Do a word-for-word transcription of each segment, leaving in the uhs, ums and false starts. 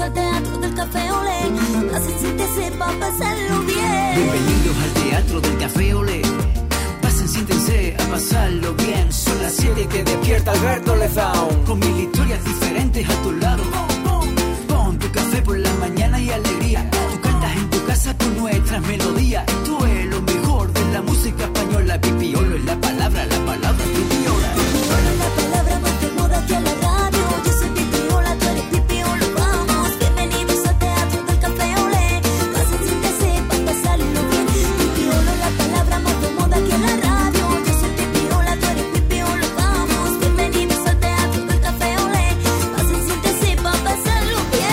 al teatro del Café Olé. Pasen, siéntense pa' pasarlo bien. Bienvenidos al teatro del Café Olé. Pasen, siéntense a pasarlo bien. Son las siete y te despierta Alberto Lezaun. Con mil historias diferentes a tu lado. Pon, pon, pon tu café por la mañana y alegría. Tú cantas en tu casa con nuestras melodías. Esto es lo mejor de la música española. Pipiolo es la palabra, la palabra es pipiola. Pipiolo es la palabra más de moda que a la radio. Yo soy Pipiola, tú eres Pipiolo, vamos. Bienvenidos al teatro del Café Olé. Pasen, siéntense pa' pasarlo bien. Pipiolo es la palabra más de moda que a la radio. Yo soy Pipiola, tú eres Pipiolo, vamos. Bienvenidos al teatro del Café Olé. Pasen, siéntense pa' pasarlo bien.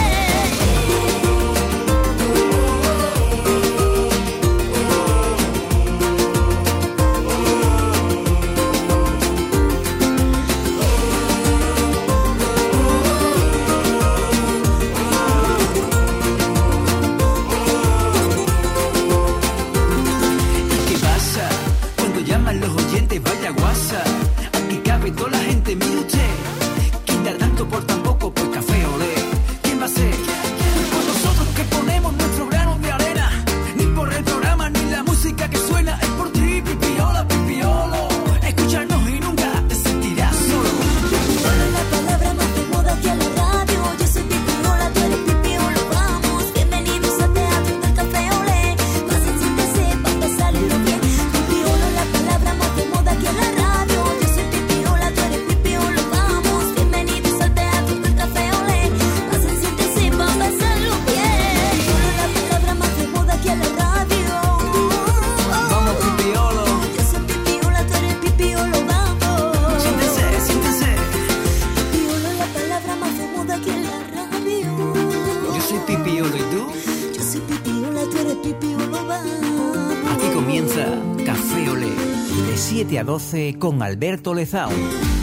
¿Qué pasa? Cuando llaman los oyentes, vaya guasa. Aquí cabe toda la gente, mire usted. Quita tanto por tan poco, pues Café Olé. ¿Quién va a ser? Por nosotros que ponemos nuestro grano de arena. Ni por el programa, ni la música que suena. Es por ti, Pipiola, Pipiolo. Escúchanos y nunca te sentirás solo. Pipiolo es la palabra más de moda que a la radio. Yo soy Pipiola, tú eres Pipiolo, vamos. Bienvenidos al teatro del Café Olé. Pasen, siéntense pa' pasarlo bien. Pipiolo es la palabra más de moda que a la radio. Yo soy Pipiola, tú eres Pipiolo, vamos. Bienvenidos al teatro del Café Olé. Pasen, siéntense pa' pasarlo bien. Pipiolo es la palabra más de moda que a la radio. Vamos, Pipiolo. Yo soy Pipiola, tú eres Pipiolo, vamos. Siéntense, siéntense. Pipiolo es la palabra más de moda que en la radio. Yo soy Pipiolo, ¿y tú? Yo soy Pipiola, tú eres Pipiolo, vamos. Aquí comienza Café Olé. De siete a doce con Alberto Lezaun.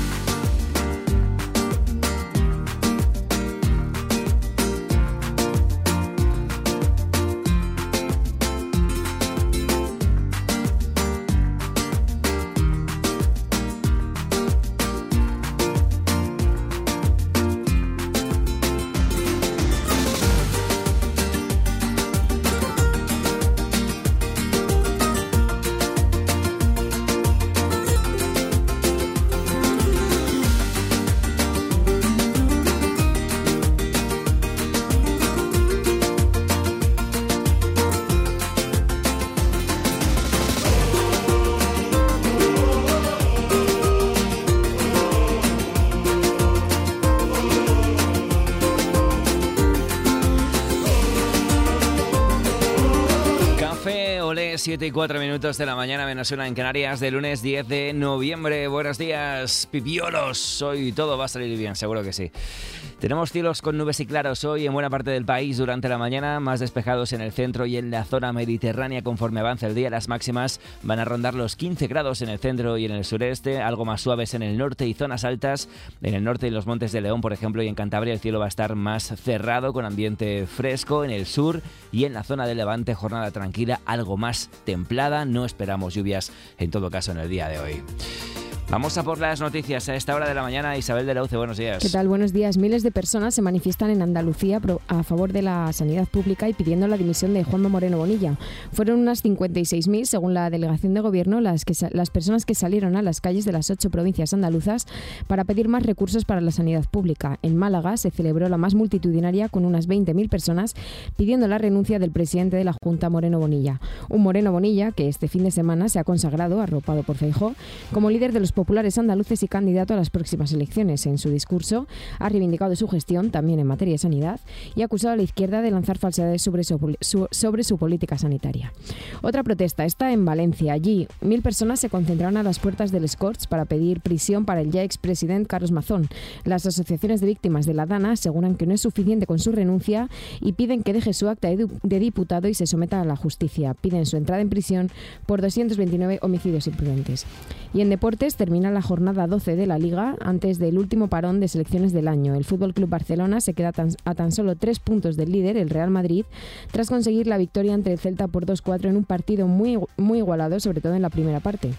siete y cuatro minutos de la mañana, menos una en Canarias, de lunes diez de noviembre. Buenos días, pipiolos. Hoy todo va a salir bien, seguro que sí. Tenemos cielos con nubes y claros hoy en buena parte del país durante la mañana, más despejados en el centro y en la zona mediterránea. Conforme avance el día, las máximas van a rondar los quince grados en el centro y en el sureste, algo más suaves en el norte y zonas altas. En el norte y los Montes de León, por ejemplo, y en Cantabria, el cielo va a estar más cerrado con ambiente fresco. En el sur y en la zona de Levante, jornada tranquila, algo más templada. No esperamos lluvias en todo caso en el día de hoy. Vamos a por las noticias a esta hora de la mañana. Isabel de Lauce, buenos días. ¿Qué tal? Buenos días. Miles de personas se manifiestan en Andalucía a favor de la sanidad pública y pidiendo la dimisión de Juanma Moreno Bonilla. Fueron unas cincuenta y seis mil, según la delegación de gobierno, las, que, las personas que salieron a las calles de las ocho provincias andaluzas para pedir más recursos para la sanidad pública. En Málaga se celebró la más multitudinaria con unas veinte mil personas pidiendo la renuncia del presidente de la Junta, Moreno Bonilla. Un Moreno Bonilla que este fin de semana se ha consagrado, arropado por Feijóo, como líder de los populares andaluces y candidato a las próximas elecciones. En su discurso ha reivindicado su gestión, también en materia de sanidad, y ha acusado a la izquierda de lanzar falsedades sobre su, su, sobre su política sanitaria. Otra protesta está en Valencia. Allí, mil personas se concentraron a las puertas del Escorts para pedir prisión para el ya expresidente Carlos Mazón. Las asociaciones de víctimas de la Dana aseguran que no es suficiente con su renuncia y piden que deje su acta de, de diputado y se someta a la justicia. Piden su entrada en prisión por doscientos veintinueve homicidios imprudentes. Y en deportes termina la jornada doce de la Liga antes del último parón de selecciones del año. El F C Barcelona se queda tan, a tan solo tres puntos del líder, el Real Madrid, tras conseguir la victoria ante el Celta por dos cuatro en un partido muy, muy igualado, sobre todo en la primera parte.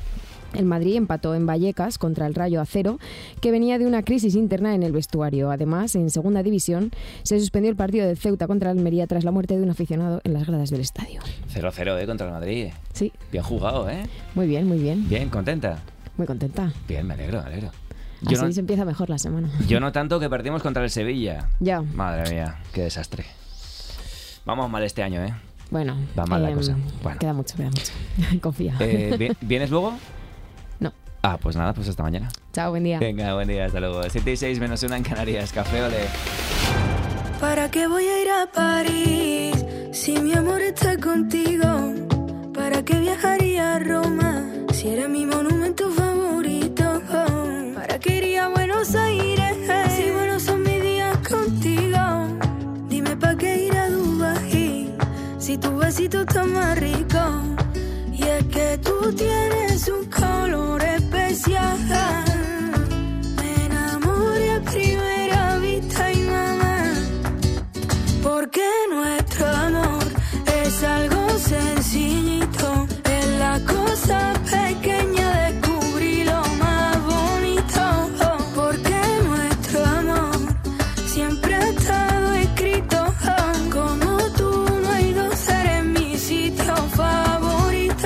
El Madrid empató en Vallecas contra el Rayo a cero, que venía de una crisis interna en el vestuario. Además, en segunda división se suspendió el partido de Ceuta contra Almería tras la muerte de un aficionado en las gradas del estadio. cero cero, ¿eh? Contra el Madrid. Sí. Bien jugado, ¿eh? Muy bien, muy bien. Bien, ¿contenta? Muy contenta. Bien, me alegro, me alegro. Yo Así no, se empieza mejor la semana. yo no tanto, que perdimos contra el Sevilla. Ya. Madre mía, qué desastre. Vamos mal este año, ¿eh? Bueno. Va mal la eh, cosa. Bueno. Queda mucho, queda mucho. Confía. Eh, ¿vi- ¿Vienes luego? No. Ah, pues nada, pues hasta mañana. Chao, buen día. Venga, buen día, hasta luego. siete y seis menos una en Canarias. Café, ole. ¿Para qué voy a ir a París si mi amor está contigo? ¿Para qué viajaría a Roma si eres mi monumento favorito? ¿Para qué iría a Buenos Aires si buenos son mis días contigo? Dime ¿para qué ir a Dubái si tu besito está más rico? Y es que tú tienes un color especial. Me enamoré a primera vista y mamá, porque nuestro amor es algo sencillito. Es la cosa pequeña, descubrí lo más bonito. Porque nuestro amor siempre ha estado escrito. Como tú no hay dos, eres mi sitio favorito.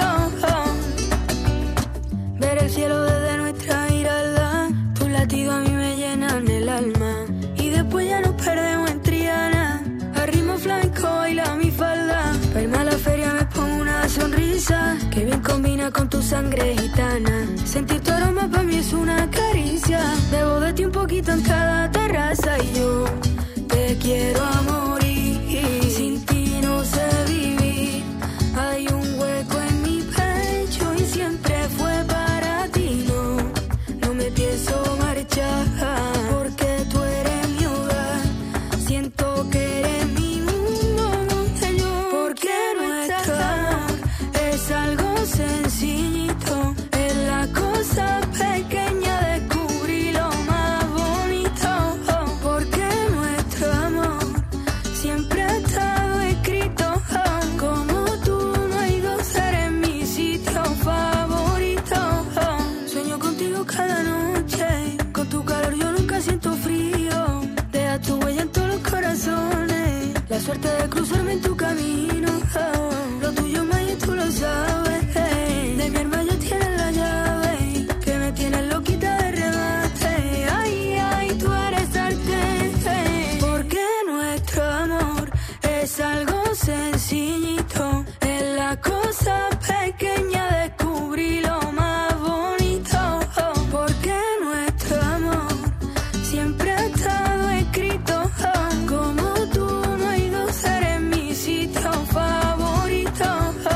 Ver el cielo desde nuestra mirada, tus latidos a mí me llenan el alma. Y después ya nos perdemos en Triana, a ritmo flamenco baila mi falda. Pa' irme a la feria me pongo una sonrisa que bien combina con tu sangre gitana. Sentir tu aroma pa' mí es una caricia. Bebo de ti un poquito en cada terraza y yo te quiero a morir. Sin ti no sé vivir. Hay un hueco en mi pecho y siempre fue para ti. No, no me pienso marchar porque tú eres mi hogar. Siento que eres mi mundo donde yo. Porque nuestro amor es algo sencillito. Es la cosa pequeña, descubrí lo más bonito. Porque nuestro amor siempre ha estado escrito. Como tú no hay dos, eres mi sitio favorito. Sueño contigo cada noche, con tu calor yo nunca siento frío. Deja tu huella en todos los corazones, la suerte de cruzarme en tu camino. Lo tuyo más y tú lo sabes. De mi alma ya tienes la llave, que me tienes loquita de remate. Ay, ay, tú eres arte. Porque nuestro amor es algo sencillito. Es la cosa pequeña, descubrí lo más bonito. Porque nuestro amor siempre ha estado escrito. Como tú no hay dos, eres mi sitio favorito.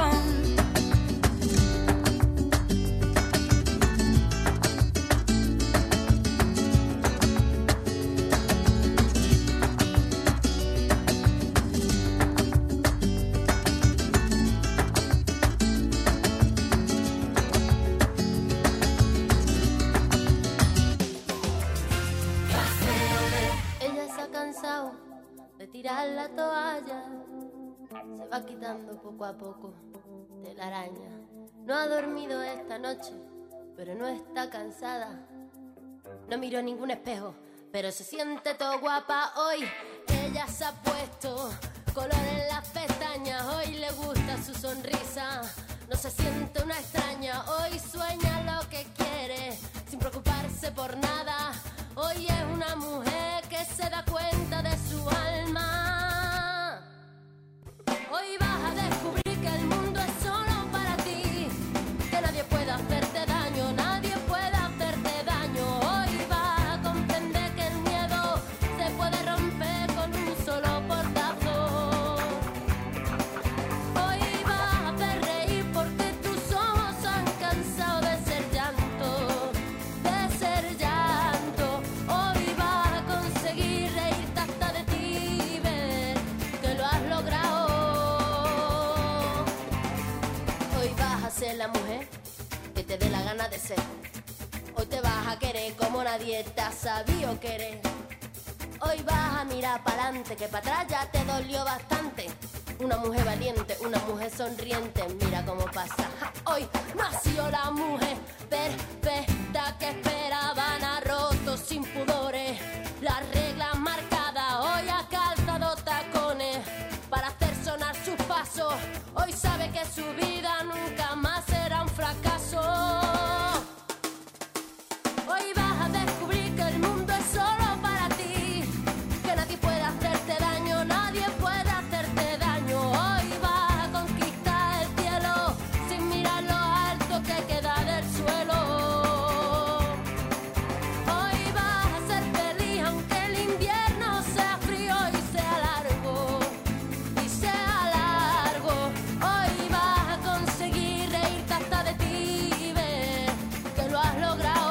Ella se ha cansado de tirar la toalla, se va quitando poco a poco de la araña. No ha dormido esta noche, pero no está cansada. No miró ningún espejo, pero se siente todo guapa hoy. Ella se ha puesto color en las pestañas, hoy le gusta su sonrisa. No se siente una extraña, hoy sueña lo que quiere, sin preocuparse por nada. Hoy es una mujer que se da cuenta de su alma. Hoy vas a descubrir que el mundo es solo para ti, que nadie puede hacerte daño, nadie puede hacerte daño. Hoy vas a comprender que el miedo se puede romper con un solo portazo. Hoy vas a hacer reír porque tus ojos han cansado de ser llanto, de ser llanto. Hoy vas a conseguir reírte hasta de ti y ver que lo has logrado. Hoy vas a ser la mujer que te dé la gana de ser. Hoy te vas a querer como nadie te ha sabido querer. Hoy vas a mirar para adelante, que para atrás ya te dolió bastante. Una mujer valiente, una mujer siempre sonriente, mira cómo pasa. Ja, hoy nació la mujer perfecta que esperaban, ha roto sin pudores las reglas marcadas, hoy ha calzado tacones para hacer sonar sus pasos, hoy sabe que su vida nunca más será un fracaso. Hoy vas a descubrir que el mundo es solo para ti, que nadie puede hacerte daño, nadie puede hacerte daño. Hoy vas a conquistar el cielo sin mirar lo alto que queda del suelo. Hoy vas a ser feliz aunque el invierno sea frío y sea largo, y sea largo. Hoy vas a conseguir reírte hasta de ti y ver que lo has logrado.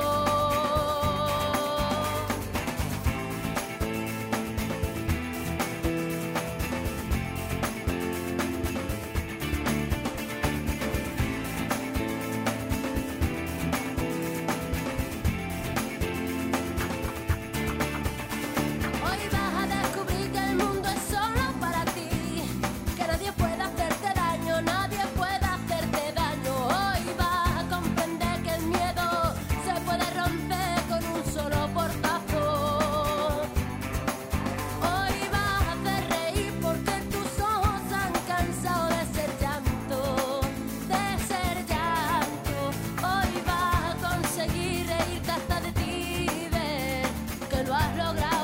Hoy vas a descubrir que el mundo es solo para ti, que nadie puede hacerte daño, nadie puede hacerte daño. Hoy vas a comprender que el miedo se puede romper con un solo portazo. Hoy vas a hacer reír porque tus ojos han cansado de ser llanto, de ser llanto. Hoy vas a conseguir reírte hasta de ti y ver que lo has logrado.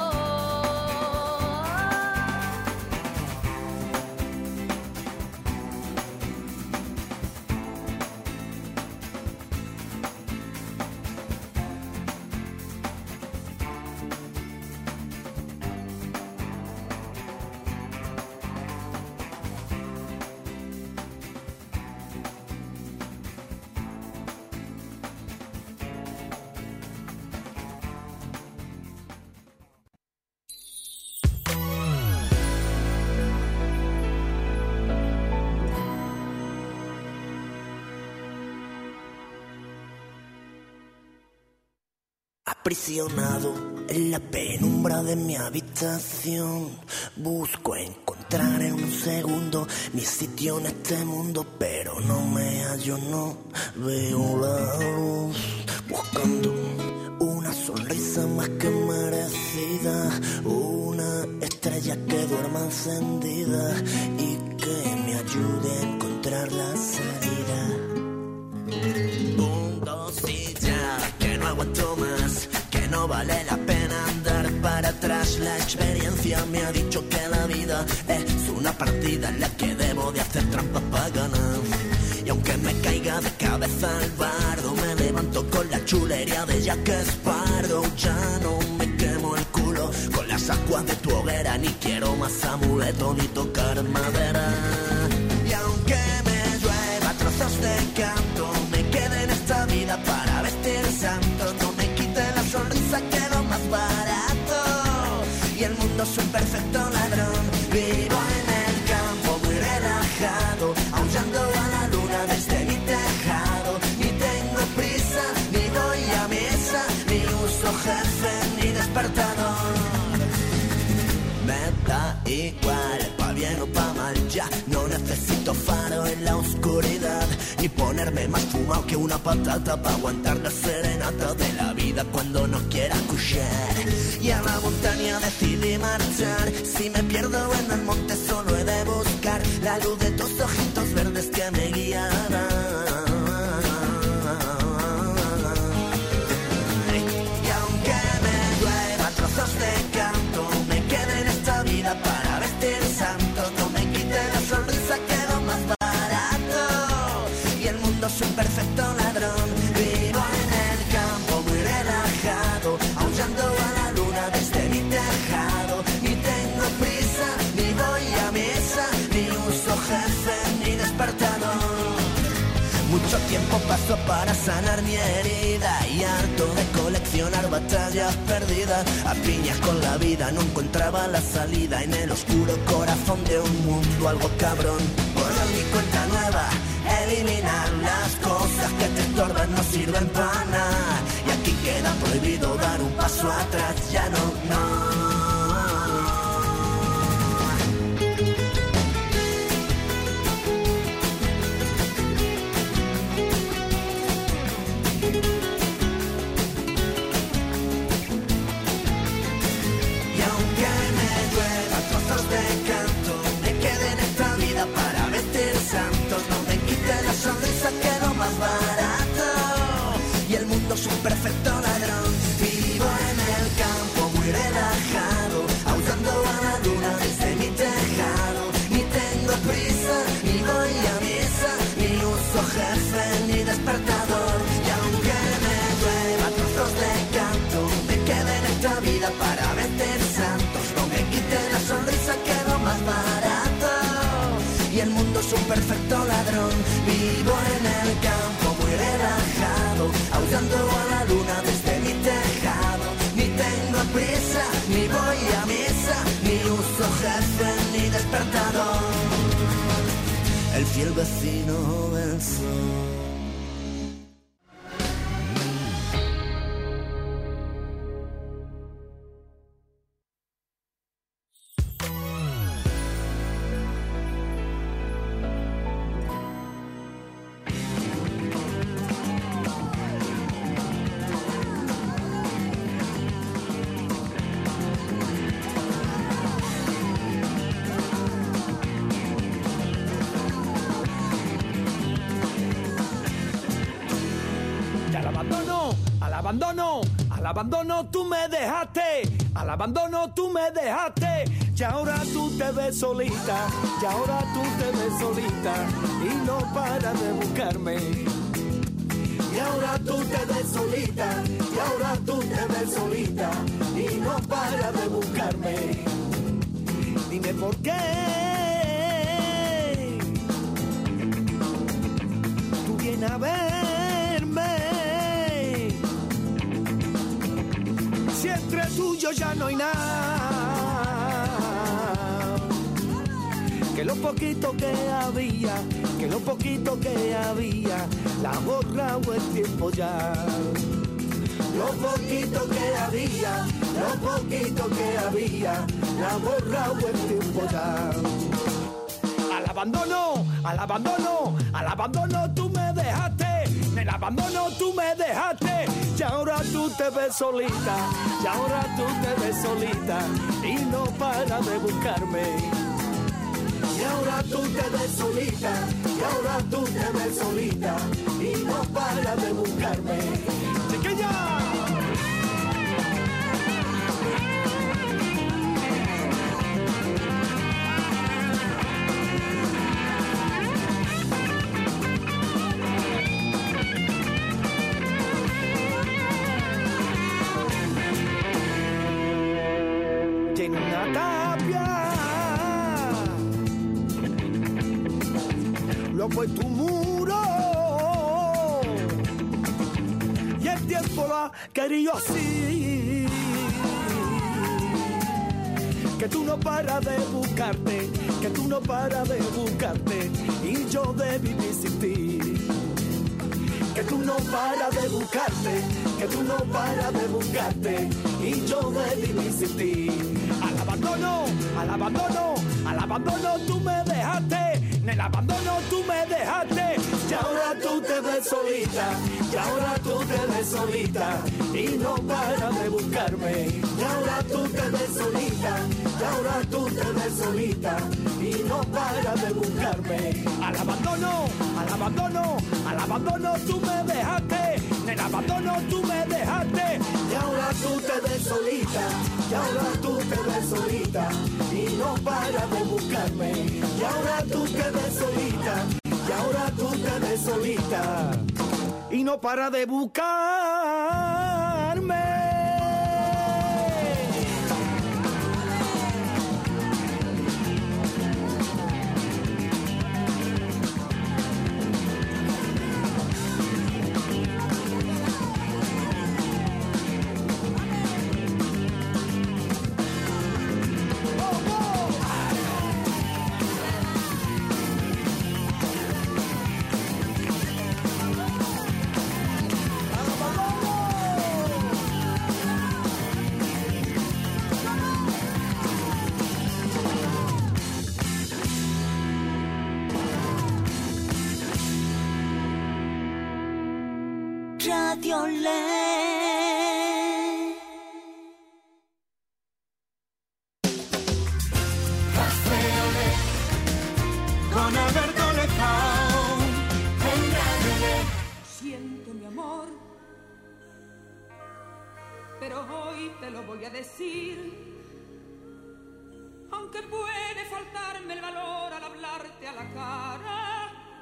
Aprisionado en la penumbra de mi habitación, busco encontrar en un segundo mi sitio en este mundo, pero no me hallo, no veo la luz, buscando una sonrisa más que merecida, una estrella que duerma encendida y que me ayude a encontrar la salida. Un, dos y ya, que no aguanto más, que no vale la pena andar para atrás. La experiencia me ha dicho que la vida es una partida en la que debo de hacer trampas para ganar. Y aunque me caiga de cabeza al bardo, me levanto con la chulería de Jack Sparrow. Ya no me quemo el culo con las ascuas de tu hoguera, ni quiero más amuleto ni tocar madera. Y aunque me llueva trozos de canto, me quede en esta vida para vestir santo, no me quite la sonrisa que es lo más barato. Y el mundo es un perfecto ladrón, vivo en el campo muy relajado, aullando a la luna desde mi tejado. Ni tengo prisa, ni voy a misa, ni uso jefe, ni despertador. Me da igual, pa' bien o pa' mal, ya no necesito faro en la oscuridad, ni ponerme más fumado que una patata pa' aguantar la serenata de la vida cuando no quiera escuchar. Y a la montaña decidí marchar, si me pierdo en el monte solo he de buscar la luz de tus ojitos verdes que me guiarán. Y aunque me llueva trozos de canto, me quede en esta vida para vestir santo, no me quite la sonrisa que es lo más barato. Y el mundo es un perfecto ladrón, vivo en el campo muy relajado, aullando a la luna desde mi tejado. Ni tengo prisa, ni voy a misa, ni uso jefe, ni despertador. Mucho tiempo pasó para sanar mi herida, y harto de coleccionar batallas perdidas, a piñas con la vida no encontraba la salida, en el oscuro corazón de un mundo algo cabrón. Borrar mi cuenta nueva, eliminar las cosas que te estorban, no sirven para nada. Y aquí queda prohibido dar un paso atrás, ya no, no. mundo es un perfecto ladrón. Vivo en el campo muy relajado, aullando a la luna desde mi tejado. Ni tengo prisa, ni voy a misa, ni uso jefe ni despertador. El fiel vecino del sol. Abandono, al abandono tú me dejaste, al abandono tú me dejaste, y ahora tú te ves solita, y ahora tú te ves solita, y no paras de buscarme. Y ahora tú te ves solita, y ahora tú te ves solita, y no paras de buscarme. Dime por qué. Tú vienes a verme. Si entre tuyo ya no hay nada, que lo poquito que había, que lo poquito que había, la ha borrado el tiempo ya. Lo poquito que había, lo poquito que había, la ha borrado el tiempo ya. Al abandono, al abandono, al abandono tú me dejaste. En el abandono tú me dejaste, y ahora tú te ves solita, y ahora tú te ves solita, y no paras de buscarme. Y ahora tú te ves solita, y ahora tú te ves solita, y no paras de buscarme. ¡Chiquilla! Fue tu muro y el tiempo lo ha querido así, que tú no paras de buscarte, que tú no paras de buscarte, y yo de vivir sin ti. Que tú no paras de buscarte, que tú no paras de buscarte, y yo de vivir sin ti. Al abandono, al abandono, al abandono tú me dejaste, en el abandono tú me dejaste, y ahora tú te ves solita, y ahora tú te ves solita, y no paras de buscarme. Y ahora tú te ves solita, y ahora tú te ves solita, y no paras de buscarme. Al abandono, al abandono, al abandono tú me dejaste, en el abandono tú me dejaste, y ahora tú te ves solita, y ahora tú te ves solita, y no paras de buscarme. Y ahora tú te ves solita, y ahora tú te ves solita, y no paras de buscarme. Radio Ley. Café Olé con Alberto Lezao en Radio Ley. Siento mi amor, pero hoy te lo voy a decir, aunque puede faltarme el valor al hablarte a la cara.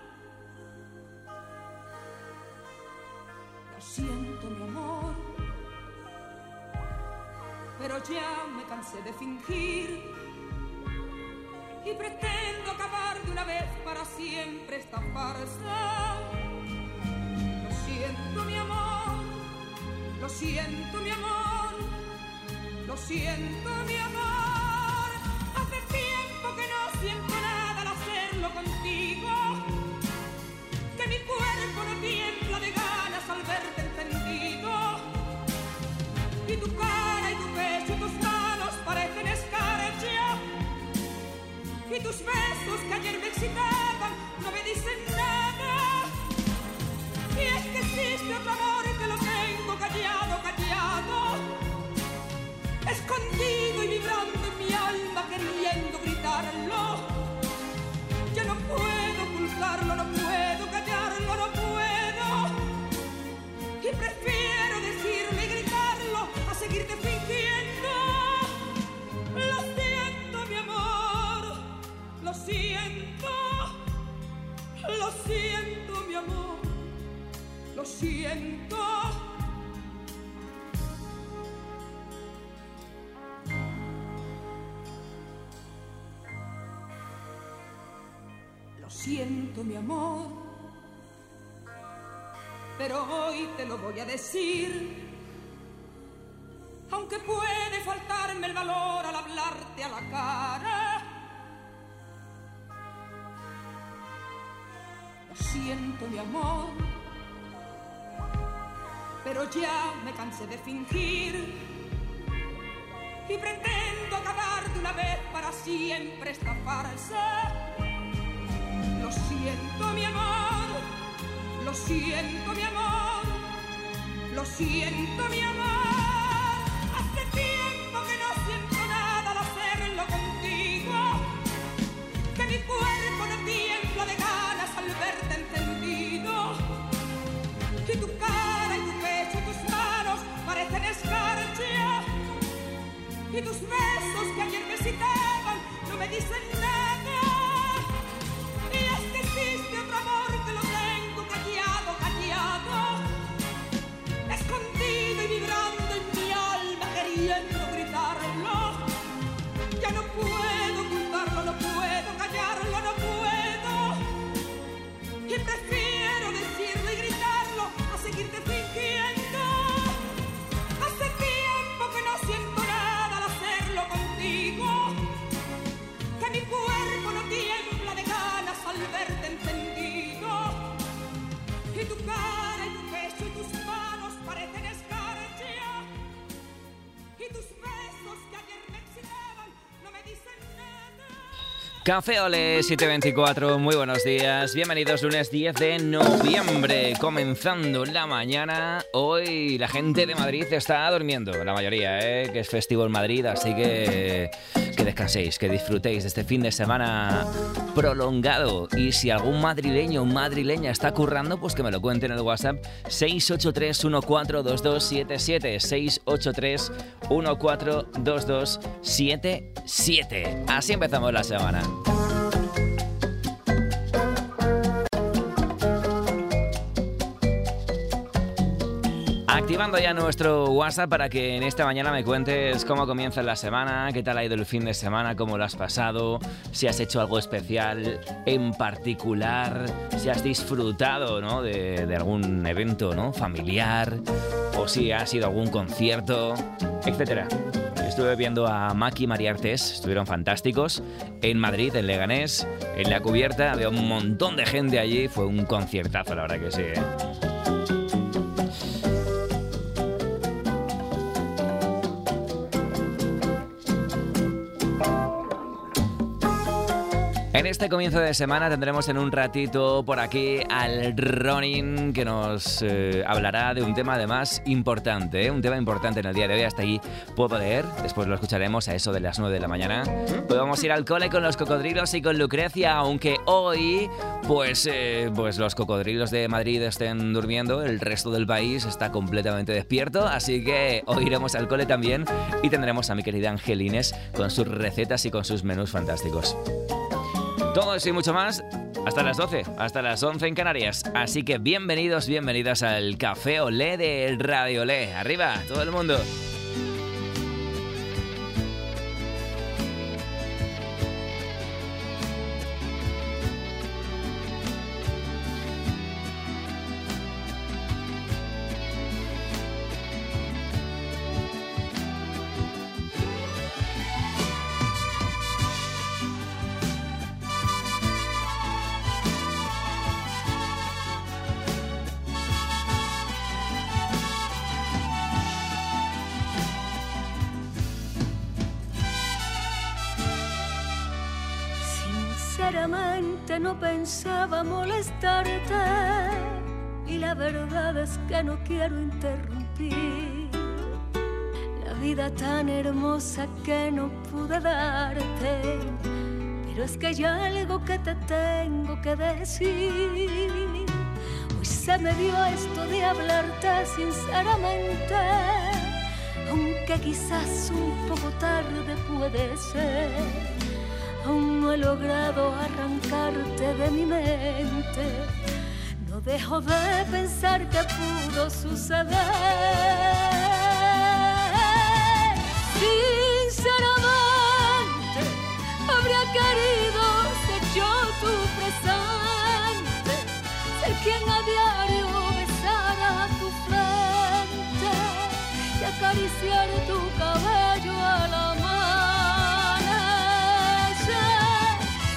Siento mi amor, pero ya me cansé de fingir y pretendo acabar de una vez para siempre esta farsa. Lo siento, mi amor, lo siento, mi amor, lo siento, mi amor. Hace tiempo que no siento nada al hacerlo contigo, que mi cuerpo no tiembla de ganas al verte encendido. Y tu cara y tu pecho y tus manos parecen escarcha, y tus besos que ayer me excitaban no me dicen nada. Y es que existe otro amor que lo tengo callado, callado, escondido y vibrando en mi alma queriendo gritarlo. Yo no puedo ocultarlo, no puedo callarlo, no puedo. Y prefiero decirlo y gritarlo a seguirte fingiendo. Lo siento, mi amor, lo siento, lo siento, mi amor, lo siento. Lo siento, mi amor, pero hoy te lo voy a decir, aunque puede faltarme el valor al hablarte a la cara. Lo siento, mi amor, pero ya me cansé de fingir y pretendo acabar de una vez para siempre esta farsa. Lo siento, mi amor, lo siento, mi amor, lo siento, mi amor. Hace tiempo que no siento nada al hacerlo contigo, que mi cuerpo no tiembla de ganas al verte encendido. Y tu cara y tu pecho y tus manos parecen escarcha, y tus besos que ayer me excitaban no me dicen nada. Y es que existe otro amor que lo tengo callado, callado, escondido y vibrando en mi alma queriendo gritarlo. Ya no puedo ocultarlo, no puedo callarlo, no puedo. Y prefiero decirlo y gritarlo a seguirte fingiendo. Hace tiempo que no siento nada al hacerlo contigo, que mi cuerpo no tiembla de ganas al verte encendido. Y tu cara y tu pecho y tus manos parecen escarcha, y tus besos que ayer me excitaban no me dicen nada. Café Olé siete veinticuatro, muy buenos días, bienvenidos, lunes diez de noviembre, comenzando la mañana. Hoy la gente de Madrid está durmiendo, la mayoría, ¿eh? Que es festivo en Madrid, así que que descanséis, que disfrutéis de este fin de semana prolongado. Y si algún madrileño o madrileña está currando, pues que me lo cuente en el WhatsApp seis ocho tres uno cuatro dos dos siete siete, seis ocho tres uno cuatro dos dos siete siete. Así empezamos la semana. Activando ya nuestro WhatsApp para que en esta mañana me cuentes cómo comienza la semana, qué tal ha ido el fin de semana, cómo lo has pasado, si has hecho algo especial en particular, si has disfrutado, ¿no?, de, de algún evento, ¿no?, familiar, o si has ido a algún concierto, etcétera. Estuve viendo a Maki y María Artés, estuvieron fantásticos, en Madrid, en Leganés, en La Cubierta, había un montón de gente allí, fue un conciertazo, la verdad que sí, ¿eh? En este comienzo de semana tendremos en un ratito por aquí al Ronin, que nos eh, hablará de un tema además importante, ¿eh? Un tema importante en el día de hoy. Hasta ahí puedo leer, después lo escucharemos a eso de las nueve de la mañana. Pues vamos a ir al cole con los cocodrilos y con Lucrecia, aunque hoy pues, eh, pues los cocodrilos de Madrid estén durmiendo, el resto del país está completamente despierto, así que hoy iremos al cole también y tendremos a mi querida Angelines con sus recetas y con sus menús fantásticos. Todo eso y mucho más hasta las doce, hasta las once en Canarias. Así que bienvenidos, bienvenidas al Café Olé de Radio Olé. Arriba, todo el mundo. seriamente no pensaba molestarte y la verdad es que no quiero interrumpir la vida tan hermosa que no pude darte, pero es que hay algo que te tengo que decir. Hoy se me dio esto de hablarte sinceramente, aunque quizás un poco tarde puede ser. Aún no he logrado arrancarte de mi mente, no dejo de pensar que pudo suceder. Sinceramente, habría querido ser yo tu presente, ser quien a diario besara tu frente y acariciar tu cabello al amanecer.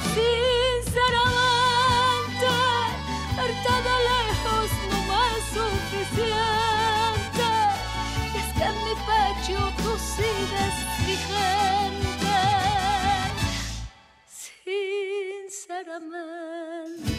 Sinceramente, verte de lejos no me es suficiente, y es que en mi pecho tú sigues vigente. Sinceramente.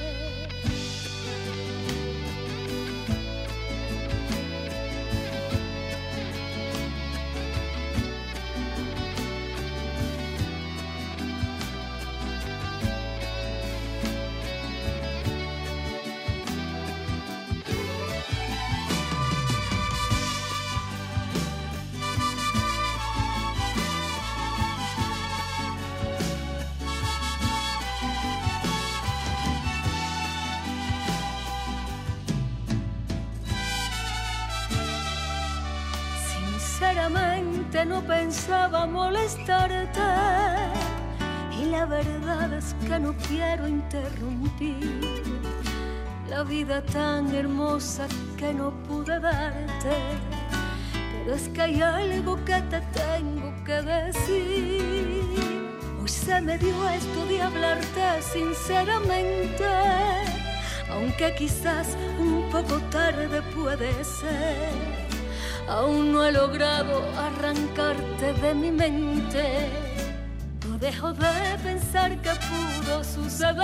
Sinceramente no pensaba molestarte y la verdad es que no quiero interrumpir la vida tan hermosa que no pude darte, pero es que hay algo que te tengo que decir. Hoy se me dio esto de hablarte sinceramente, aunque quizás un poco tarde puede ser. Aún no he logrado arrancarte de mi mente, no dejo de pensar que pudo suceder.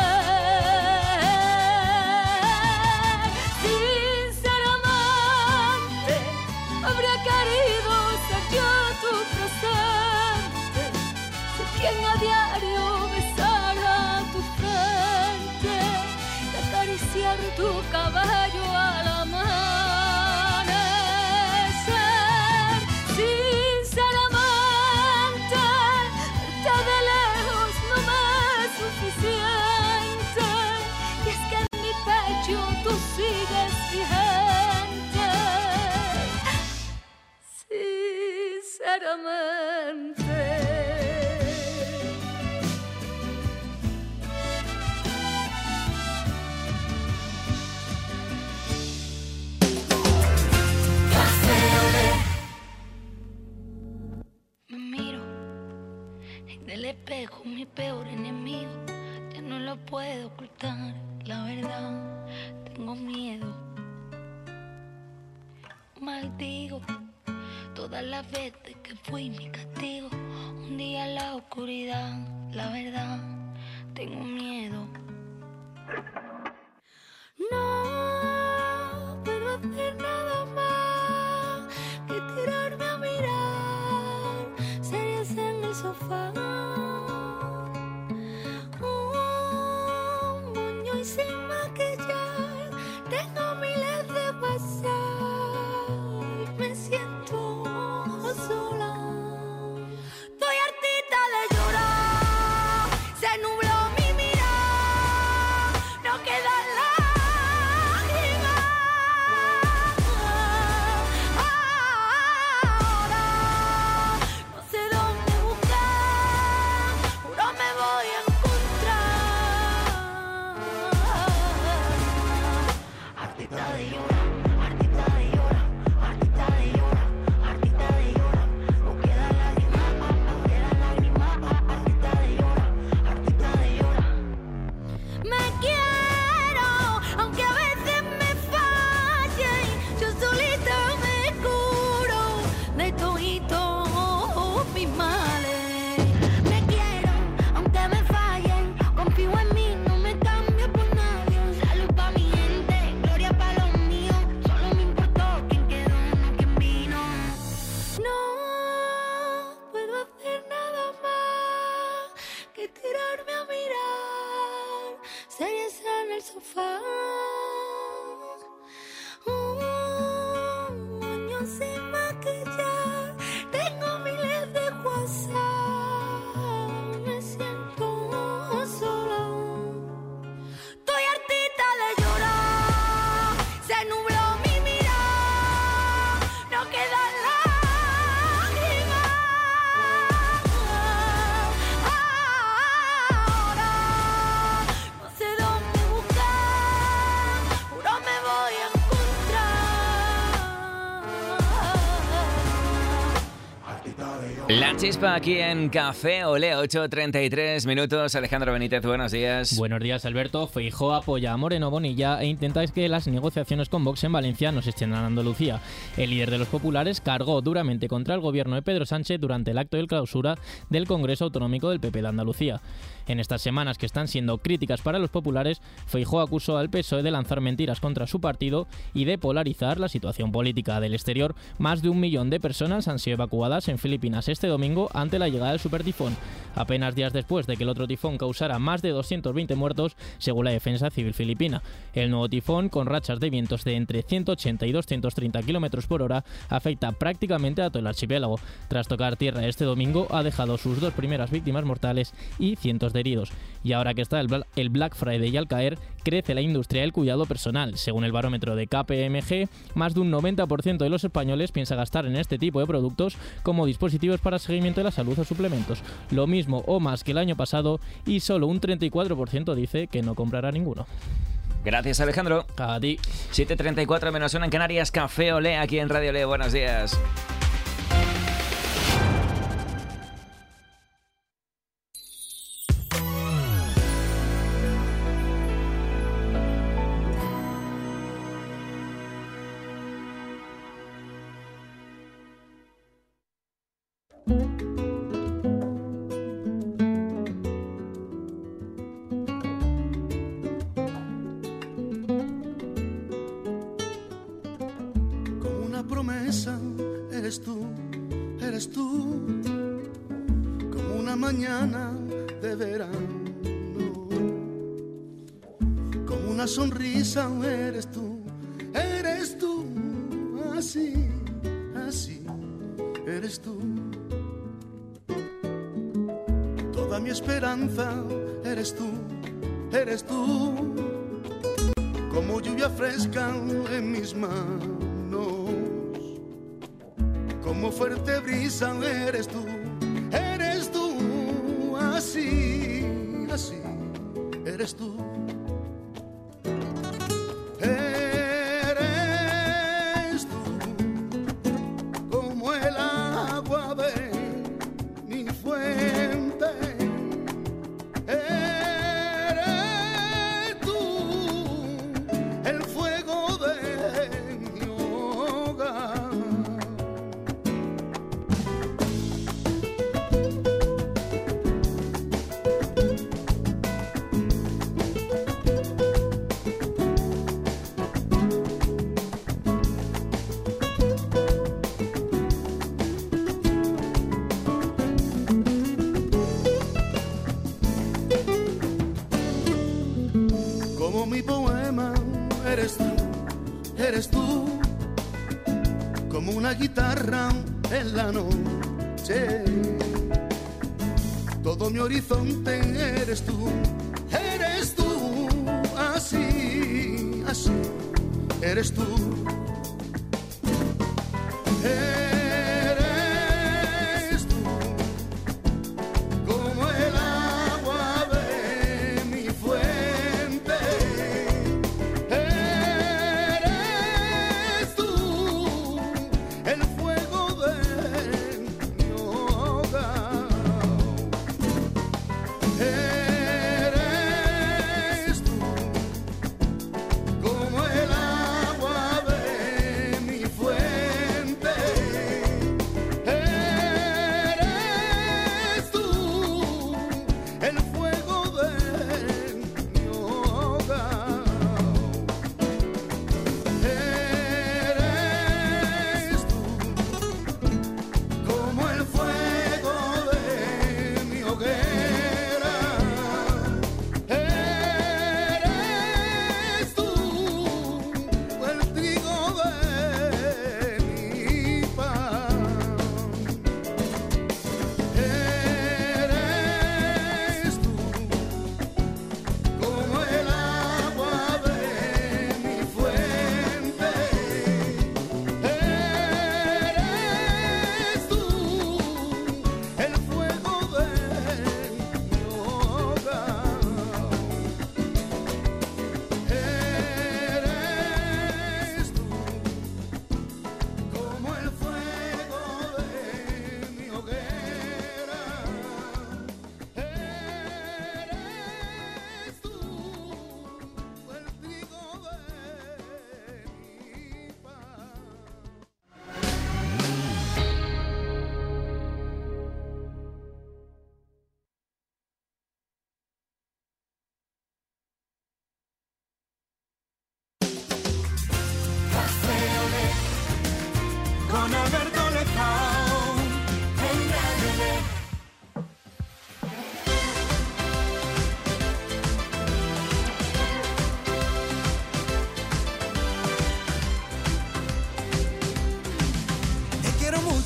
Sinceramente, habría querido ser yo tu presente, ser quien a diario besara tu frente y acariciar tu cabello al amanecer. Tú sigues vigente, sinceramente. Me miro en el espejo, mi peor enemigo, ya no lo puedo ocultar, la verdad. Tengo miedo, maldigo todas las veces que fui mi castigo. Un día en la oscuridad, la verdad, tengo miedo. No puedo hacer nada más que tirarme a mirar series en el sofá. Un moño y sin maquillar. Tengo miles de WhatsApp, me siento sola. Estoy hartita de llorar, se nubló mi mirar. el sofá. Oh, años sin maquillar, tengo miles de WhatsApp. Me siento sola. Estoy hartita de llorar, se nubló mi mirada, no quedan lágrimas. Ahora no sé dónde buscar, juro me voy a La chispa aquí en Café Olé, ocho treinta y tres minutos. Alejandro Benítez, buenos días. Buenos días, Alberto. Feijóo apoya a Moreno Bonilla e intenta que las negociaciones con Vox en Valencia no se extiendan a Andalucía. El líder de los populares cargó duramente contra el gobierno de Pedro Sánchez durante el acto de clausura del Congreso Autonómico del P P de Andalucía. En estas semanas que están siendo críticas para los populares, Feijóo acusó al P S O E de lanzar mentiras contra su partido y de polarizar la situación política. Del exterior, más de un millón de personas han sido evacuadas en Filipinas este domingo ante la llegada del supertifón, apenas días después de que el otro tifón causara más de doscientos veinte muertos, según la Defensa Civil filipina. El nuevo tifón, con rachas de vientos de entre ciento ochenta y doscientos treinta kilómetros por hora, afecta prácticamente a todo el archipiélago. Tras tocar tierra este domingo, ha dejado sus dos primeras víctimas mortales y cientos de heridos. Y ahora que está el Black Friday al caer, crece la industria del cuidado personal. Según el barómetro de K P M G, más de un noventa por ciento de los españoles piensa gastar en este tipo de productos como dispositivos para seguimiento de la salud o suplementos, lo mismo o más que el año pasado, y solo un treinta y cuatro por ciento dice que no comprará ninguno. Gracias, Alejandro. A ti. siete treinta y cuatro menos una en Canarias. Café Olé aquí en Radio Olé. Buenos días. Eres tú, eres tú, como una mañana de verano, como una sonrisa eres tú, eres tú, así, así, eres tú. Toda mi esperanza eres tú, eres tú, como lluvia fresca en mis manos. Como fuerte brisa eres tú, eres tú, así, así, eres tú. Eres tú, como el agua de mi fuente. Eres tú, el fuego de mi hogar. Mi poema eres tú, eres tú, como una guitarra en la noche. Todo mi horizonte eres tú, eres tú, así, así, eres tú. Eres tú, como el agua de mi fuente. Como el agua de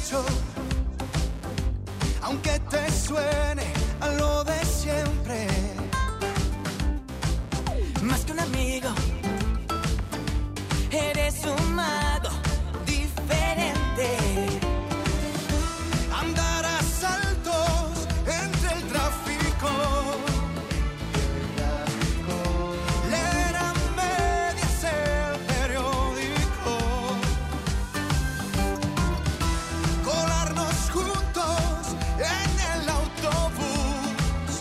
mucho, aunque te suene a lo de siempre. Más que un amigo, eres un mago diferente. Andar a saltos entre el tráfico, leer a medias el periódico, colarnos juntos en el autobús,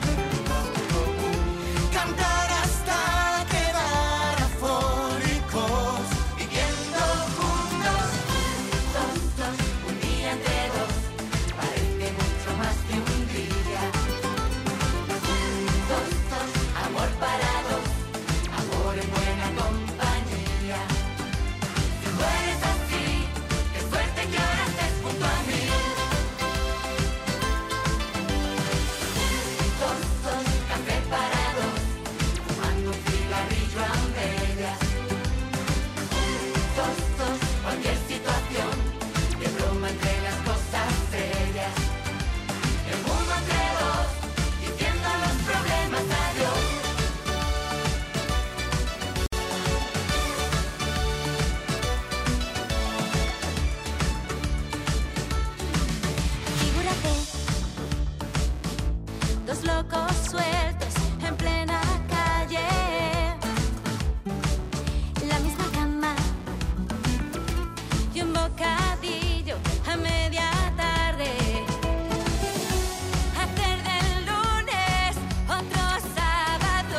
cantar hasta quedar afónicos y viendo juntos, juntos, un día entre dos, parece mucho más que un día. Juntos, amor para dos, amor en buena compañía. Si tú eres así, qué suerte que ahora estés junto a mí. Juntos, café para dos, fumando un cigarrillo a medias. Juntos, cualquier situación, de broma entre las cosas serias. El mundo entre dos, diciendo a los problemas adiós. Figúrate, dos locos sueltos en plena calle, la misma cama y un bocadillo a media tarde. Hacer del lunes otro sábado,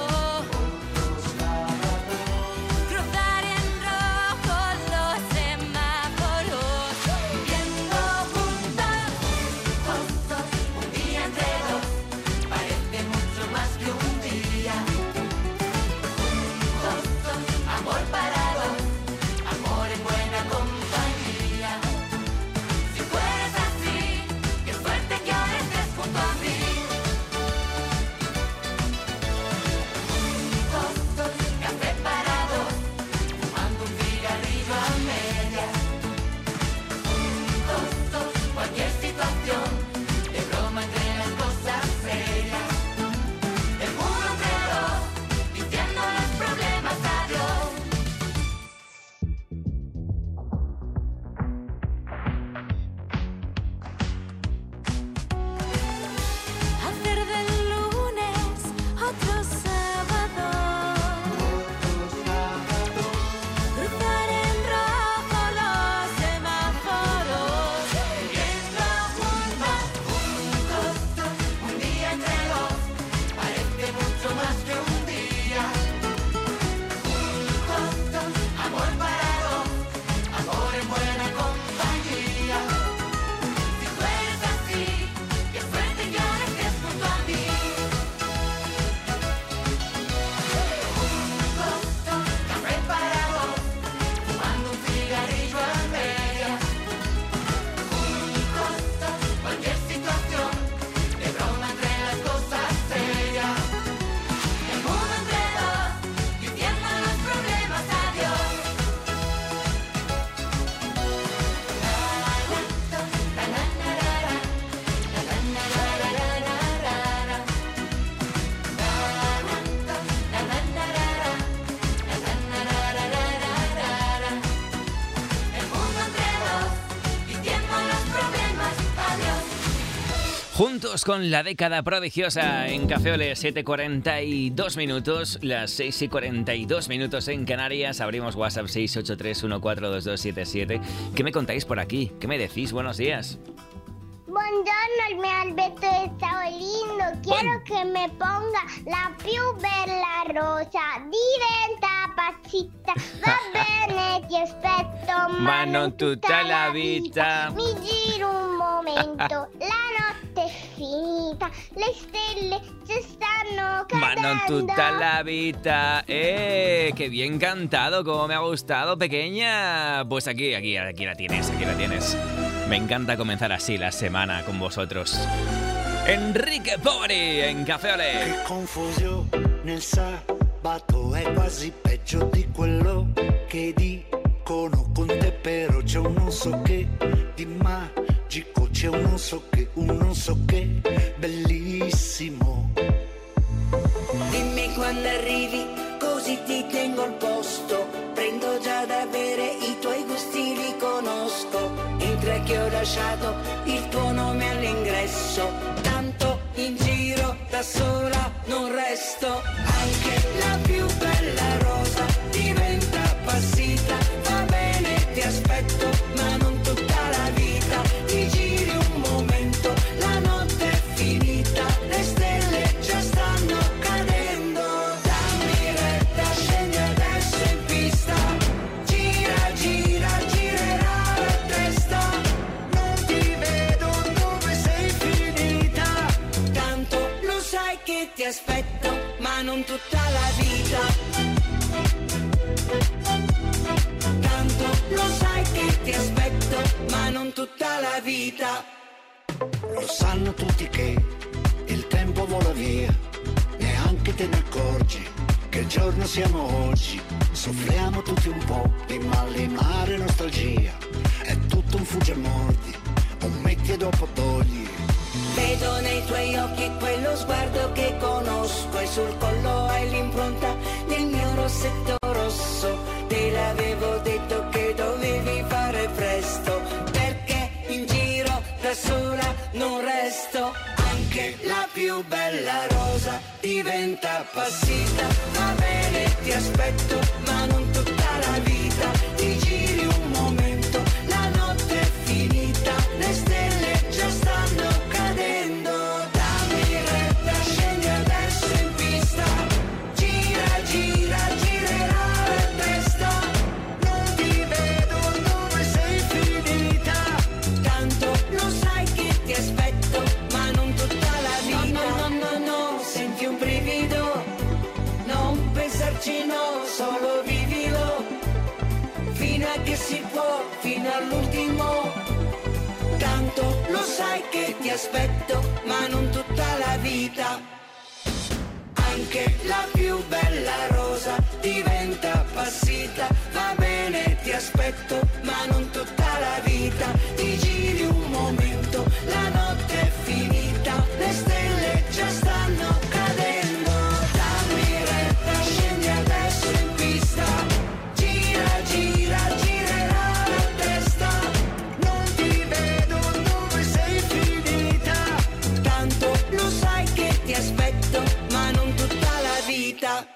cruzar en rojo los semáforos, viendo juntos, juntos, un día entre dos, parece mucho más que un día. Juntos, amor para dos, amor en buena compañía. Si tú eres así, qué suerte que ahora estés junto a mí. Juntos, café para dos, fumando un cigarrillo a medias. Juntos, cualquier situación, de broma entre las cosas serias. El mundo entre dos, diciendo a los problemas adiós. Hacer del lunes otro sábado, cruzar en rojo los semáforos, viendo juntos, juntos, un día entre dos, parece mucho más que un día. Juntos, amor para dos, amor en buena compañía. Si tú eres así, qué suerte que ahora estés junto a mí. Juntos, café para dos, fumando un cigarrillo a medias. Juntos, cualquier situación, de broma entre las cosas serias. El mundo entre dos, diciendo a los problemas adiós. El mundo entre dos, diciendo a los problemas adiós. Juntos con la década prodigiosa en Café Olé, siete y cuarenta y dos minutos, las seis y cuarenta y dos minutos en Canarias. Abrimos WhatsApp seis ocho tres uno cuatro dos dos siete siete. ¿Qué me contáis por aquí? ¿Qué me decís? Buenos días. Buongiorno, il mio albetto è stato lindo. Quiero che mi ponga la più bella rosa. Diventa pazzita. Va bene, ti aspetto. Ma non tutta la vita. Mi giro un momento. La notte è finita. Le stelle si stanno Ma cadendo. non tutta la vida. ¡Eh! ¡Qué bien cantado! ¡Cómo me ha gustado, pequeña! Pues aquí, aquí, aquí la tienes, aquí la tienes. Me encanta comenzar así la semana con vosotros. Enrique Poveri en Café Olé. Che confusione, il sabato è quasi peggio di quello che dicono con te, però c'è c'è un non so che di magico, c'è un non so che, un non so che bellissimo. Dimmi quando arrivi, così ti tengo al posto. Prendo già da bere, i tuoi gusti li conosco. Entra che ho lasciato il tuo nome all'ingresso. Tanto in giro da sola non resto. Anche la più bella rosa diventa appassita. Va bene, ti aspetto, ma non tutta la vita. Ti giri un momento, la notte è finita. Le stelle già stanno cadendo. Dammi retta, scendi adesso in pista. Gira, gira, girerà la testa. Non ti vedo dove sei finita. Tanto lo sai che ti aspetto, ma non tutta la vita. Tanto lo sai che ti aspetto, ma non tutta la vita. Lo sanno tutti che il tempo vola via, neanche te ne accorgi che giorno siamo oggi. Soffriamo tutti un po' di malinare e nostalgia, è tutto un fugge e mordi, un metti e dopo togli. Vedo nei tuoi occhi quello sguardo che conosco e sul collo hai l'impronta del mio rossetto rosso. Te l'avevo detto che dovevi fare presto, perché in giro da sola non resto. Anche la più bella rosa diventa appassita. Va bene, ti aspetto, ma non tutta la vita. Ti giri un momento, la notte è finita. Le stelle già stanno cadendo. Dammi retta, scendi adesso in pista. Gira, gira, girerà la testa. Non ti vedo dove sei finita. Tanto lo sai che ti aspetto, ma non tutta la vita. No, no, no, no, no, senti un brivido. Non pensarci, no, solo vivilo. Fino a che si può, fino all'ultimo. Tanto lo sai che ti aspetto, ma non tutta la vita. Anche la più bella rosa diventa appassita. Va bene, ti aspetto, ma non tutta la vita. Ti giri un momento, la notte è finita. Le stelle già stanno cadendo. Dammi retta, scendi adesso in pista. Gira, gira, girerà la testa. Non ti vedo dove sei finita. Tanto lo sai che ti aspetto, ma non tutta la vita.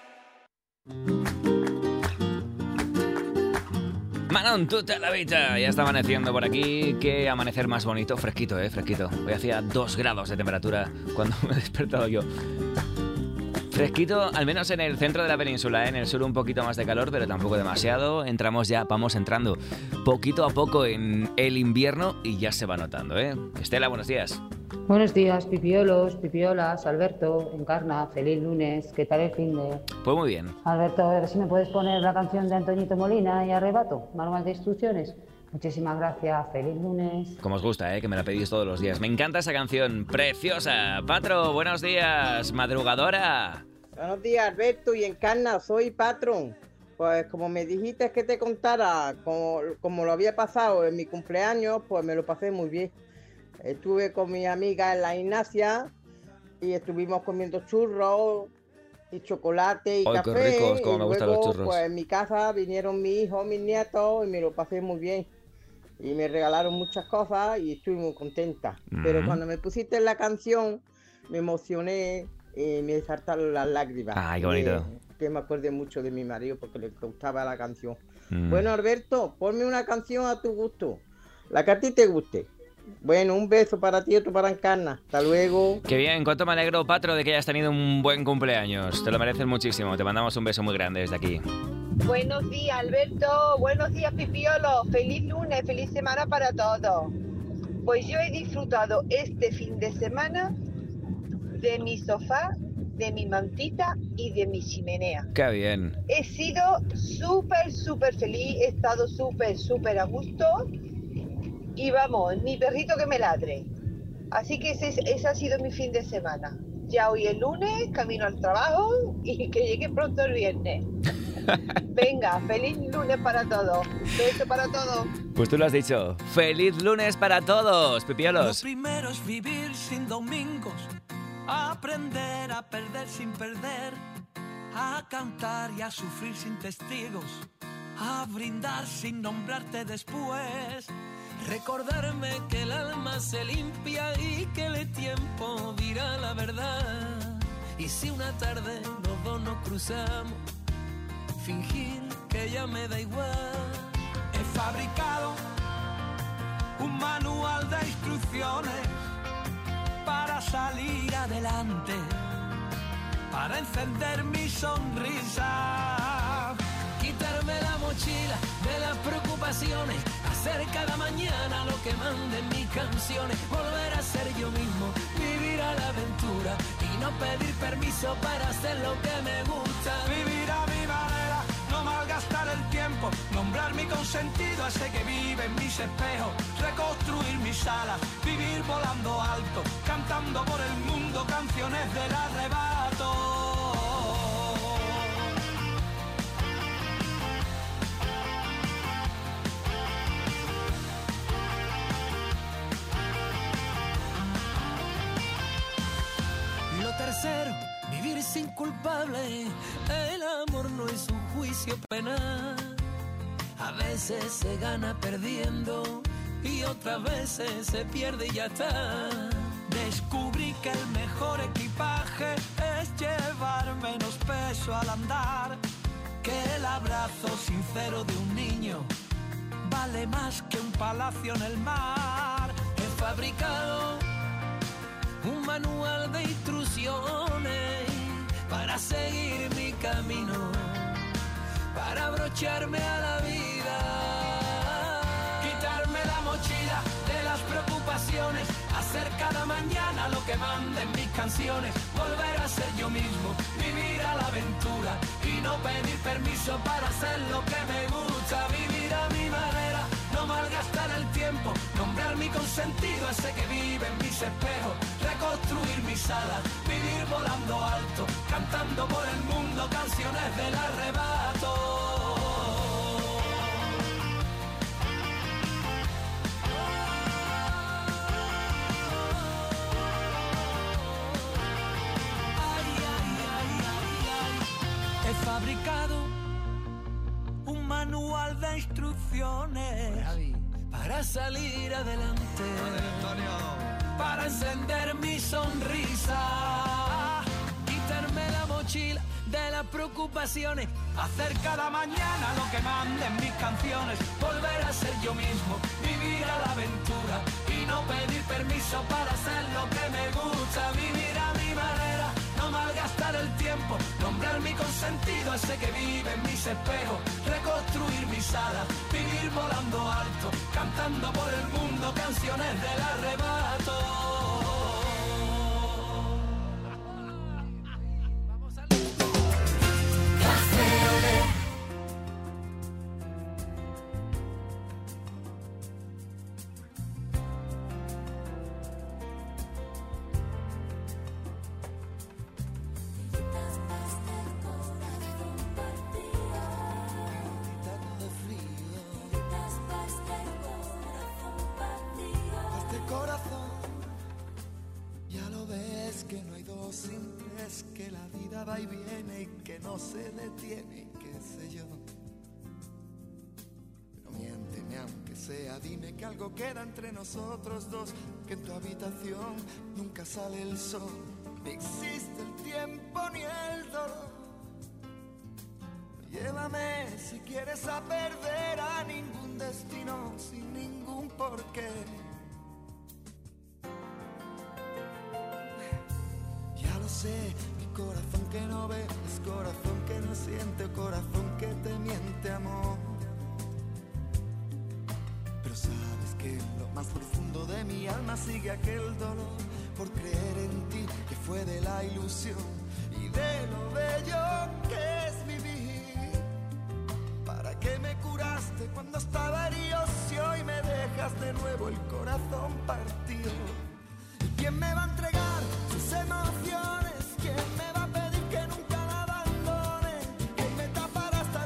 Ma non tutta la vida. Ya está amaneciendo por aquí. Qué amanecer más bonito. Fresquito, eh, fresquito. Hoy hacía dos grados de temperatura cuando me he despertado yo. Fresquito, al menos en el centro de la península, ¿eh? En el sur un poquito más de calor, pero tampoco demasiado. Entramos ya, vamos entrando poquito a poco en el invierno y ya se va notando, ¿eh? Estela, buenos días. Buenos días, pipiolos, pipiolas, Alberto, Encarna, feliz lunes, ¿qué tal el fin de...? Pues muy bien. Alberto, a ver si me puedes poner la canción de Antoñito Molina y Arrebato, manual de instrucciones. Muchísimas gracias, feliz lunes. Como os gusta, ¿eh? Que me la pedís todos los días. Me encanta esa canción, preciosa. Patro, buenos días, madrugadora. Buenos días, Alberto y Encarna, soy Patrón. Pues como me dijiste que te contara como, como lo había pasado en mi cumpleaños, pues me lo pasé muy bien. Estuve con mi amiga en la Ignacia y estuvimos comiendo churros y chocolate y ¡Ay, café. qué ricos! Cómo y me gustan luego, los churros. pues en mi casa vinieron mi hijo, mis nietos y me lo pasé muy bien. Y me regalaron muchas cosas y estoy muy contenta. Mm. Pero cuando me pusiste la canción, me emocioné y me saltaron las lágrimas. ¡Ay, qué bonito! Que, que me acordé mucho de mi marido porque le gustaba la canción. Mm. Bueno, Alberto, ponme una canción a tu gusto, la que a ti te guste. Bueno, un beso para ti y otro para Encarna. Hasta luego. Qué bien, cuánto me alegro, Patro, de que hayas tenido un buen cumpleaños. Te lo mereces muchísimo. Te mandamos un beso muy grande desde aquí. Buenos días, Alberto. Buenos días, Pipiolo. Feliz lunes, feliz semana para todos. Pues yo he disfrutado este fin de semana de mi sofá, de mi mantita y de mi chimenea. Qué bien. He sido súper, súper feliz. He estado súper, súper a gusto. Y vamos, mi perrito que me ladre. Así que ese, ese ha sido mi fin de semana. Ya hoy es lunes, camino al trabajo y que llegue pronto el viernes. Venga, feliz lunes para todos. Beso para todos. Pues tú lo has dicho. ¡Feliz lunes para todos, Lo pipiolos! primero es vivir sin domingos, aprender a perder sin perder, a cantar y a sufrir sin testigos, a brindar sin nombrarte después, recordarme que el alma se limpia y que el tiempo dirá la verdad. Y si una tarde los dos nos cruzamos, fingir que ya me da igual. He fabricado un manual de instrucciones para salir adelante, para encender mi sonrisa, quitarme la mochila de las preocupaciones, hacer cada mañana lo que manden mis canciones, volver a ser yo mismo, vivir a la aventura y no pedir permiso para hacer lo que me gusta. Vivir a mi manera, no malgastar el tiempo, nombrar mi consentido a ese que vive en mis espejos, reconstruir mis alas, vivir volando alto, cantando por el mundo canciones del arrebato. Lo tercero, vivir sin culpable. El amor no es un juicio penal. A veces se gana perdiendo y otras veces se pierde y ya está. Descubrí que el mejor equipaje es llevar menos peso al andar, que el abrazo sincero de un niño vale más que un palacio en el mar. He fabricado un manual de instrucciones para seguir mi camino, para abrocharme a la vida, quitarme la mochila de las preocupaciones, hacer cada mañana lo que manden mis canciones, volver a ser yo mismo, vivir a la aventura y no pedir permiso para hacer lo que me gusta. Vivir a mi manera, no malgastar el tiempo, nombrar mi consentido a ese que vive en mis espejos, reconstruir mis alas, vivir volando alto, cantando por el mundo canciones del arrebato. He fabricado un manual de instrucciones para salir adelante, para encender mi sonrisa, quitarme la mochila de las preocupaciones, hacer cada mañana lo que manden mis canciones, volver a ser yo mismo, vivir a la aventura y no pedir permiso para hacer lo que me gusta. Vivir a mi manera, no malgastar el tiempo, nombrar mi consentido a ese que vive en mis espejos, reconstruir mis alas, vivir volando alto, cantando por el mundo canciones del arrebato. Va y viene y que no se detiene, qué sé yo. Pero miénteme aunque sea, dime que algo queda entre nosotros dos, que en tu habitación nunca sale el sol, ni existe el tiempo ni el dolor. Llévame si quieres a perder a ningún destino sin ningún porqué. Ya lo sé. Corazón que no ve, es corazón que no siente, corazón que te miente, amor. Pero sabes que en lo más profundo de mi alma sigue aquel dolor por creer en ti, que fue de la ilusión y de lo bello que es vivir. ¿Para qué me curaste cuando estaba herido si hoy me dejas de nuevo el corazón partido? ¿Y quién me va a entregar sus emociones? ¿Quién me va a pedir que nunca la abandone? ¿Quién me tapará esta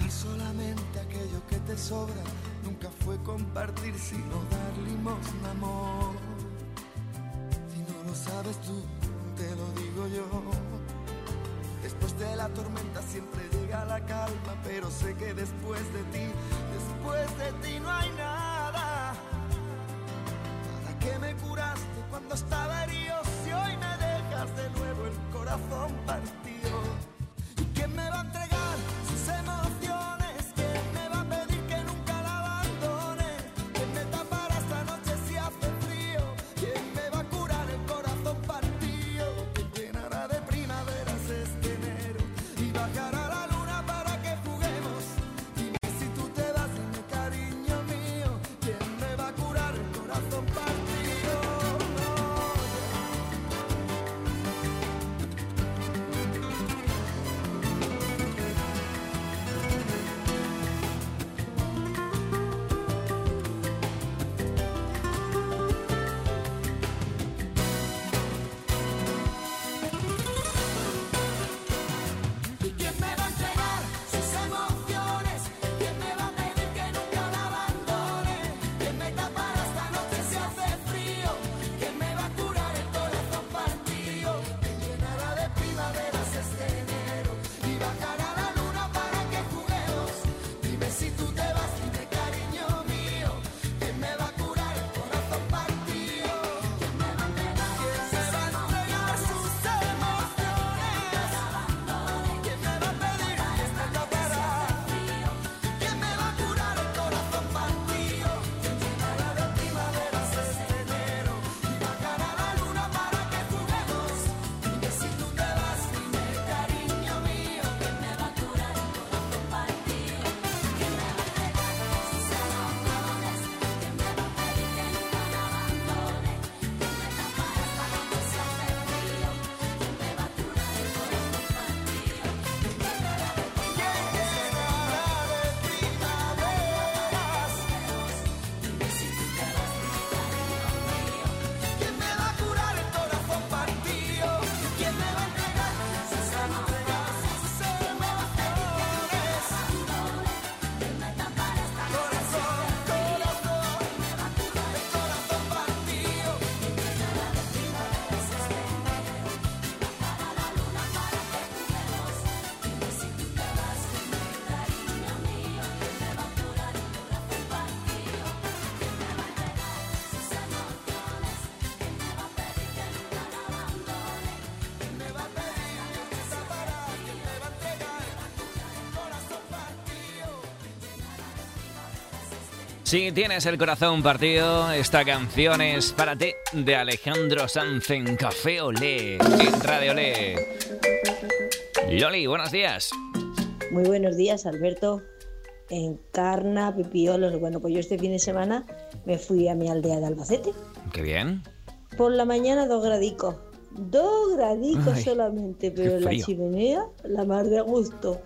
Y solamente aquello que te sobra nunca fue compartir, sino dar limosna, amor. Si no lo sabes tú, te lo digo yo. Después de la tormenta siempre llega la calma, pero sé que después de ti, después de ti no hay nada. ¿Para qué me curaste cuando estaba herido? Si hoy me dejas de nuevo el corazón partido. ¿Y quién me va a entregar sus emociones? ¿Quién me va a pedir que nunca la abandone? ¿Quién me tapará esta noche si hace frío? ¿Quién me va a curar el corazón partido? ¿Quién llenará de primaveras este enero y bajará la luna para que juguemos? Dime si tú te vas, dime cariño mío, ¿quién me va a curar el corazón partido? ¿Y quién me va a entregar sus emociones? ¿Quién me va a pedir que nunca la abandone? ¿Quién me tapará esta noche si hace frío? ¿Quién me va a curar el corazón partido? ¿Quién llenará de primaveras este enero y bajará la luna para que juguemos? Dime si tú te vas, dime cariño mío, ¿quién me va a curar el corazón partido? ¿Quién me va a entregar sus emociones? ¿Quién me va a pedir que me tapará? ¿Quién me va a curar el corazón partido? ¿Quién llenará de primaveras este enero y bajará la luna para que juguemos? Dime si tú te vas, dime cariño mío, ¿quién me va a curar el corazón partido? ¿Quién me va a entregar sus emociones? ¿Quién me va a pedir que nunca la abandone? ¿Quién me tapará esta noche si hace frío? ¿Quién me va a curar el corazón partido? ¿Quién llenará de primaveras? Dime si tú te vas, dime cariño mío, ¿quién me va a curar el corazón partido? ¿Quién me va a entregar sus emociones? ¿Quién me va a pedir que nunca la abandone? ¿Quién me tapará esta noche si hace frío? ¿Quién me va a curar el corazón partido? ¿Quién llenará de primaveras este enero y bajará la luna para que juguemos? Dime si tú te vas, dime cariño mío, ¿quién me va a curar el corazón partido? ¿Quién me va a entregar sus emociones? ¿Quién me va a pedir que nunca la abandone? ¿Quién me va a pedir que me tapará? ¿Quién me va a entregar el corazón partido? Si tienes el corazón partido, esta canción es para ti de Alejandro Sanz en Café Olé, en Radio Olé. Loli, buenos días. Muy buenos días, Alberto. Encarna, Pipiolos. Bueno, pues yo este fin de semana me fui a mi aldea de Albacete. Qué bien. Por la mañana dos gradicos. Dos gradicos Ay, solamente, pero en la frío. chimenea, la mar de gusto.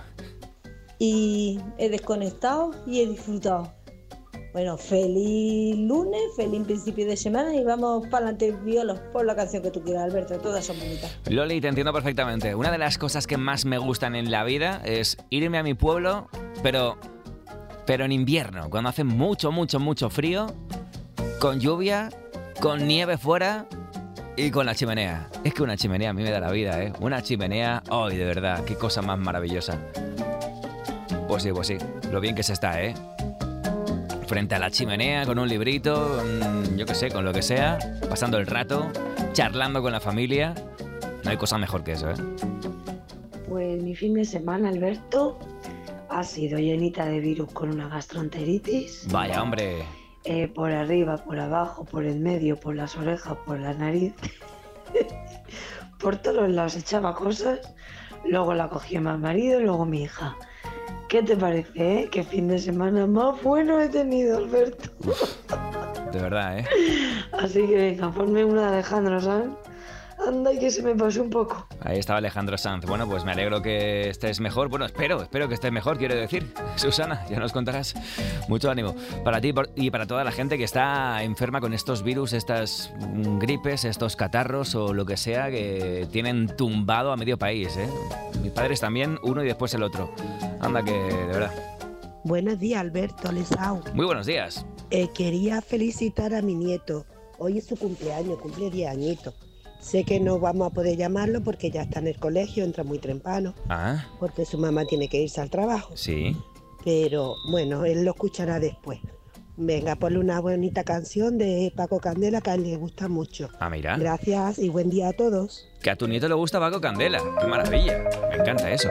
Y he desconectado y he disfrutado. Bueno, feliz lunes, feliz principio de semana y vamos para adelante, Pipiolos, por la canción que tú quieras, Alberto. Todas son bonitas. Loli, te entiendo perfectamente. Una de las cosas que más me gustan en la vida es irme a mi pueblo, pero, pero en invierno, cuando hace mucho, mucho, mucho frío, con lluvia, con nieve fuera y con la chimenea. Es que una chimenea a mí me da la vida, ¿eh? Una chimenea, ¡ay, de verdad! ¡Qué cosa más maravillosa! Pues sí, pues sí. Lo bien que se está, ¿eh? Frente a la chimenea, con un librito, con, yo qué sé, con lo que sea, pasando el rato, charlando con la familia. No hay cosa mejor que eso, ¿eh? Pues mi fin de semana, Alberto, ha sido llenita de virus con una gastroenteritis. Vaya, hombre. Eh, por arriba, por abajo, por el medio, por las orejas, por la nariz. Por todos lados echaba cosas. Luego la cogía mi marido y luego mi hija. ¿Qué te parece, eh? ¿Qué fin de semana más bueno he tenido, Alberto? De verdad, ¿eh? Así que venga, ponme una de Alejandro Sanz Anda, y que se me pasó un poco. Ahí estaba Alejandro Sanz. Bueno, pues me alegro que estés mejor. Bueno, espero, espero que estés mejor, quiero decir. Susana, ya nos contarás. Mucho ánimo para ti y para toda la gente que está enferma con estos virus, estas gripes, estos catarros o lo que sea que tienen tumbado a medio país, ¿eh? Mis padres también, uno y después el otro. Anda que, de verdad. Buenos días, Alberto Lesao. Muy buenos días. Eh, quería felicitar a mi nieto. Hoy es su cumpleaños, cumple diez añitos. Sé que no vamos a poder llamarlo porque ya está en el colegio, entra muy temprano. Ah. Porque su mamá tiene que irse al trabajo. Sí. Pero bueno, él lo escuchará después. Venga, ponle una bonita canción de Paco Candela que a él le gusta mucho. Ah, mira. Gracias y buen día a todos. Que a tu nieto le gusta Paco Candela. ¡Qué maravilla! Me encanta eso.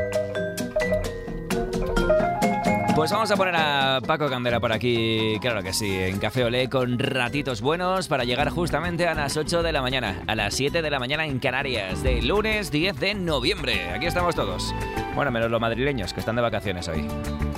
Pues vamos a poner a Paco Candela por aquí, claro que sí, en Café Olé con ratitos buenos para llegar justamente a las ocho de la mañana, a las siete de la mañana en Canarias, de lunes diez de noviembre. Aquí estamos todos. Bueno, menos los madrileños que están de vacaciones hoy.